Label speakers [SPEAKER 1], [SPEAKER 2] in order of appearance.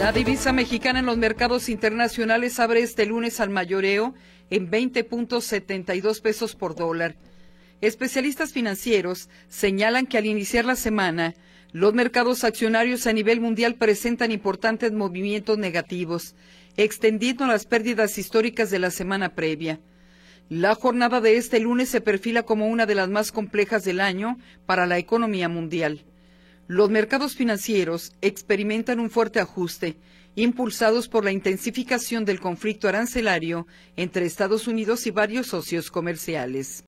[SPEAKER 1] La divisa mexicana en los mercados internacionales abre este lunes al mayoreo en 20.72 pesos por dólar. Especialistas financieros señalan que al iniciar la semana, los mercados accionarios a nivel mundial presentan importantes movimientos negativos, extendiendo las pérdidas históricas de la semana previa. La jornada de este lunes se perfila como una de las más complejas del año para la economía mundial. Los mercados financieros experimentan un fuerte ajuste, impulsados por la intensificación del conflicto arancelario entre Estados Unidos y varios socios comerciales.